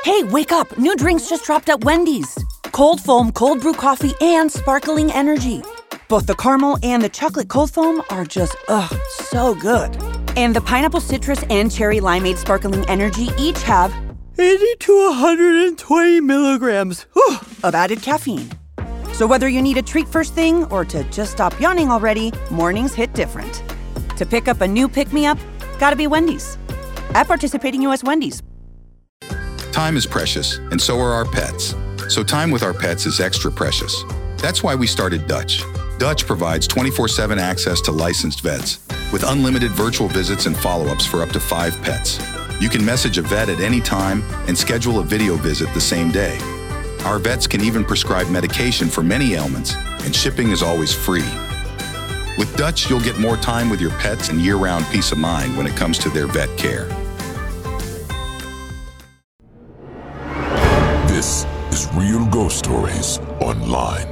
Hey, wake up! New drinks just dropped at Wendy's. Cold foam, cold brew coffee, and sparkling energy. Both the caramel and the chocolate cold foam are just, so good. And the pineapple citrus and cherry limeade sparkling energy each have 80 to 120 milligrams of added caffeine. So whether you need a treat first thing or to just stop yawning already, mornings hit different. To pick up a new pick-me-up, gotta be Wendy's. At participating U.S. Wendy's. Time is precious, and so are our pets. So time with our pets is extra precious. That's why we started Dutch. Dutch provides 24/7 access to licensed vets with unlimited virtual visits and follow-ups for up to 5 pets. You can message a vet at any time and schedule a video visit the same day. Our vets can even prescribe medication for many ailments, and shipping is always free. With Dutch, you'll get more time with your pets and year-round peace of mind when it comes to their vet care. This is Real Ghost Stories Online.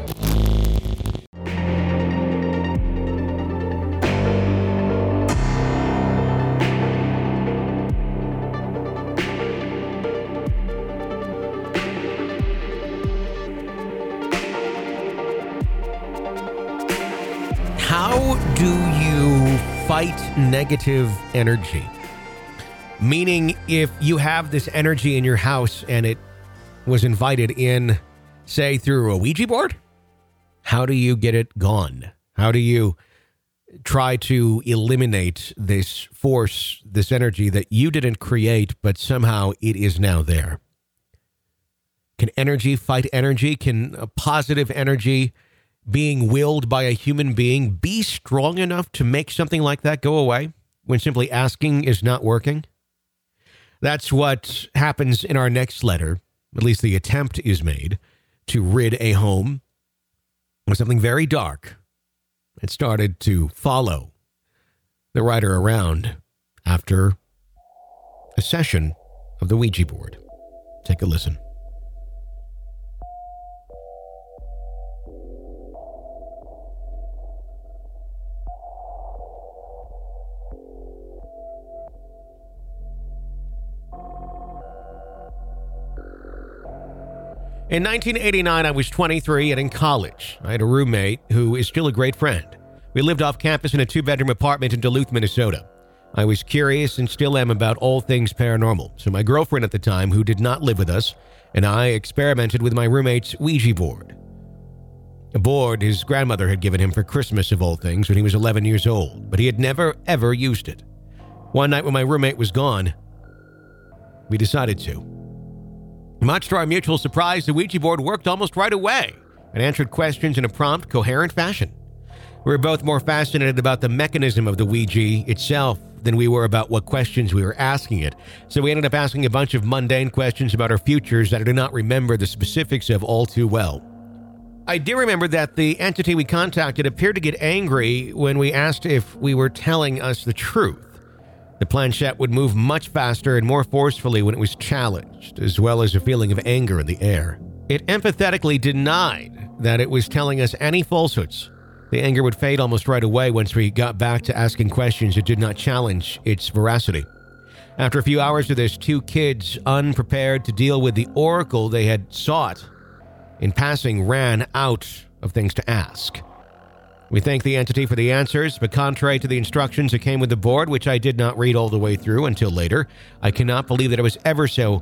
How do you fight negative energy? Meaning, if you have this energy in your house and it was invited in, say, through a Ouija board, how do you get it gone? How do you try to eliminate this force, this energy that you didn't create, but somehow it is now there? Can energy fight energy? Can a positive energy being willed by a human being be strong enough to make something like that go away when simply asking is not working? That's what happens in our next letter. At least the attempt is made to rid a home of something very dark. It started to follow the writer around after a session of the Ouija board. Take a listen. In 1989, I was 23 and in college. I had a roommate who is still a great friend. We lived off campus in a 2-bedroom apartment in Duluth, Minnesota. I was curious and still am about all things paranormal, so my girlfriend at the time, who did not live with us, and I experimented with my roommate's Ouija board. A board his grandmother had given him for Christmas, of all things, when he was 11 years old, but he had never, ever used it. One night when my roommate was gone, we decided to. Much to our mutual surprise, the Ouija board worked almost right away and answered questions in a prompt, coherent fashion. We were both more fascinated about the mechanism of the Ouija itself than we were about what questions we were asking it, so we ended up asking a bunch of mundane questions about our futures that I do not remember the specifics of all too well. I do remember that the entity we contacted appeared to get angry when we asked if we were telling us the truth. The planchette would move much faster and more forcefully when it was challenged, as well as a feeling of anger in the air. It empathetically denied that it was telling us any falsehoods. The anger would fade almost right away once we got back to asking questions that did not challenge its veracity. After a few hours of this, 2 kids, unprepared to deal with the oracle they had sought, in passing ran out of things to ask. We thanked the entity for the answers, but contrary to the instructions that came with the board, which I did not read all the way through until later, I cannot believe that it was ever so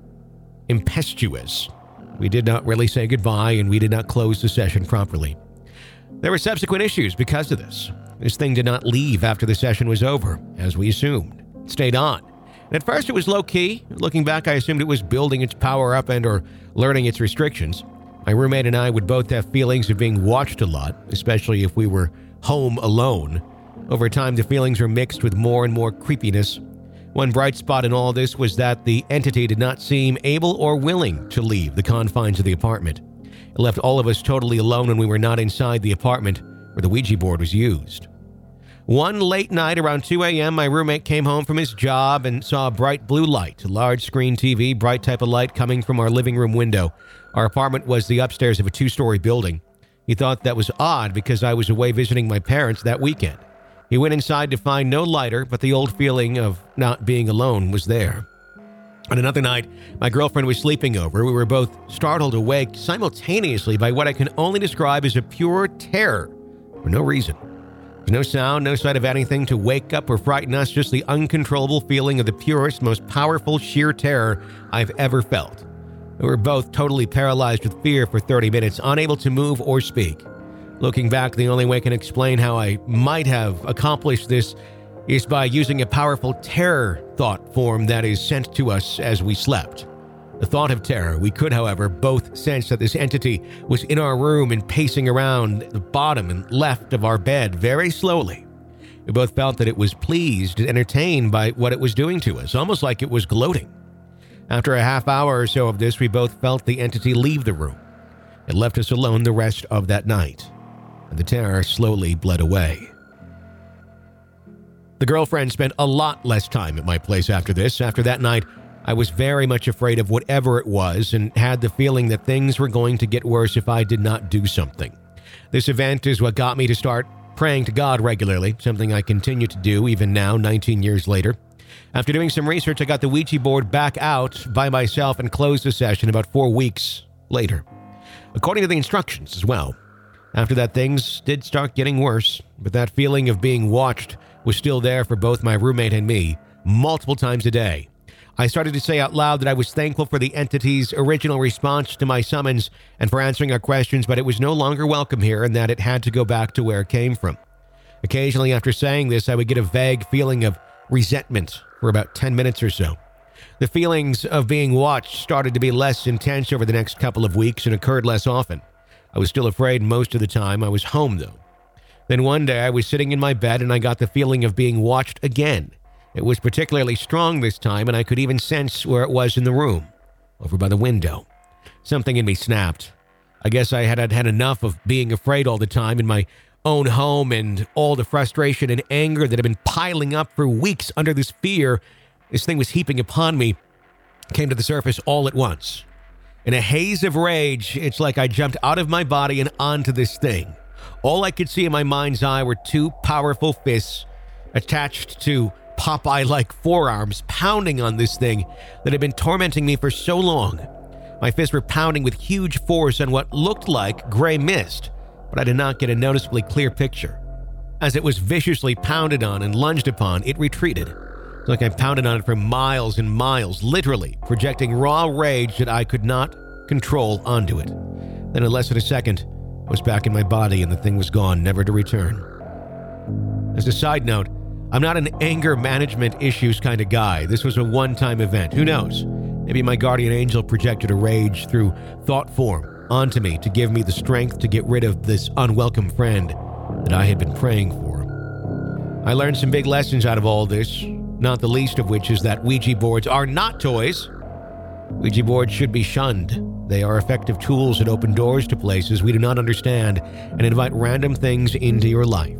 impetuous. We did not really say goodbye, and we did not close the session properly. There were subsequent issues because of this. This thing did not leave after the session was over, as we assumed. It stayed on. And at first it was low-key. Looking back, I assumed it was building its power up and or learning its restrictions. My roommate and I would both have feelings of being watched a lot, especially if we were home alone. Over time, the feelings were mixed with more and more creepiness. One bright spot in all this was that the entity did not seem able or willing to leave the confines of the apartment. It left all of us totally alone when we were not inside the apartment where the Ouija board was used. One late night around 2 a.m., my roommate came home from his job and saw a bright blue light, a large screen TV, bright type of light coming from our living room window. Our apartment was the upstairs of a 2-story building. He thought that was odd because I was away visiting my parents that weekend. He went inside to find no lighter, but the old feeling of not being alone was there. On another night, my girlfriend was sleeping over. We were both startled awake simultaneously by what I can only describe as a pure terror for no reason. There's no sound, no sight of anything to wake up or frighten us, just the uncontrollable feeling of the purest, most powerful sheer terror I've ever felt. We were both totally paralyzed with fear for 30 minutes, unable to move or speak. Looking back, the only way I can explain how I might have accomplished this is by using a powerful terror thought form that is sent to us as we slept. The thought of terror, we could, however, both sense that this entity was in our room and pacing around the bottom and left of our bed very slowly. We both felt that it was pleased and entertained by what it was doing to us, almost like it was gloating. After a half hour or so of this, we both felt the entity leave the room. It left us alone the rest of that night, and the terror slowly bled away. The girlfriend spent a lot less time at my place after this. After that night, I was very much afraid of whatever it was and had the feeling that things were going to get worse if I did not do something. This event is what got me to start praying to God regularly, something I continue to do even now, 19 years later. After doing some research, I got the Ouija board back out by myself and closed the session about 4 weeks later, according to the instructions as well. After that, things did start getting worse, but that feeling of being watched was still there for both my roommate and me, multiple times a day. I started to say out loud that I was thankful for the entity's original response to my summons and for answering our questions, but it was no longer welcome here and that it had to go back to where it came from. Occasionally after saying this, I would get a vague feeling of resentment for about 10 minutes or so. The feelings of being watched started to be less intense over the next couple of weeks and occurred less often. I was still afraid most of the time. I was home, though. Then one day I was sitting in my bed and I got the feeling of being watched again. It was particularly strong this time, and I could even sense where it was in the room, over by the window. Something in me snapped. I guess I had had enough of being afraid all the time in my own home, and all the frustration and anger that had been piling up for weeks under this fear this thing was heaping upon me came to the surface all at once. In a haze of rage, it's like I jumped out of my body and onto this thing. All I could see in my mind's eye were 2 powerful fists attached to Popeye-like forearms pounding on this thing that had been tormenting me for so long. My fists were pounding with huge force on what looked like gray mist, but I did not get a noticeably clear picture. As it was viciously pounded on and lunged upon, it retreated. It's like I pounded on it for miles and miles, literally projecting raw rage that I could not control onto it. Then in less than a second, I was back in my body and the thing was gone, never to return. As a side note, I'm not an anger management issues kind of guy. This was a one-time event. Who knows? Maybe my guardian angel projected a rage through thought form onto me to give me the strength to get rid of this unwelcome friend that I had been praying for. I learned some big lessons out of all this, not the least of which is that Ouija boards are not toys. Ouija boards should be shunned. They are effective tools that open doors to places we do not understand and invite random things into your life.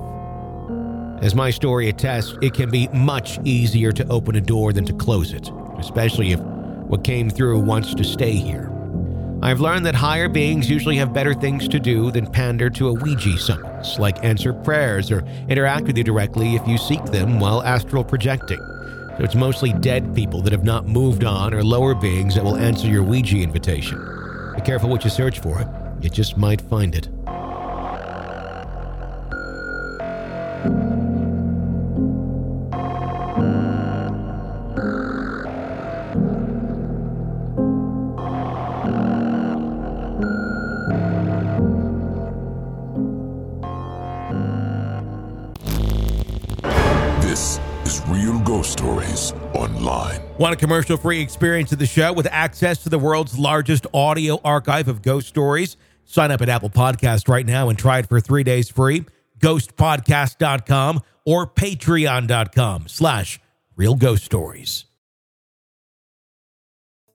As my story attests, it can be much easier to open a door than to close it, especially if what came through wants to stay here. I've learned that higher beings usually have better things to do than pander to a Ouija summons, like answer prayers or interact with you directly if you seek them while astral projecting. So it's mostly dead people that have not moved on or lower beings that will answer your Ouija invitation. Be careful what you search for. You just might find it. This is Real Ghost Stories Online. Want a commercial-free experience of the show with access to the world's largest audio archive of ghost stories? Sign up at Apple Podcast right now and try it for 3 days free. Ghostpodcast.com or patreon.com/realghoststories.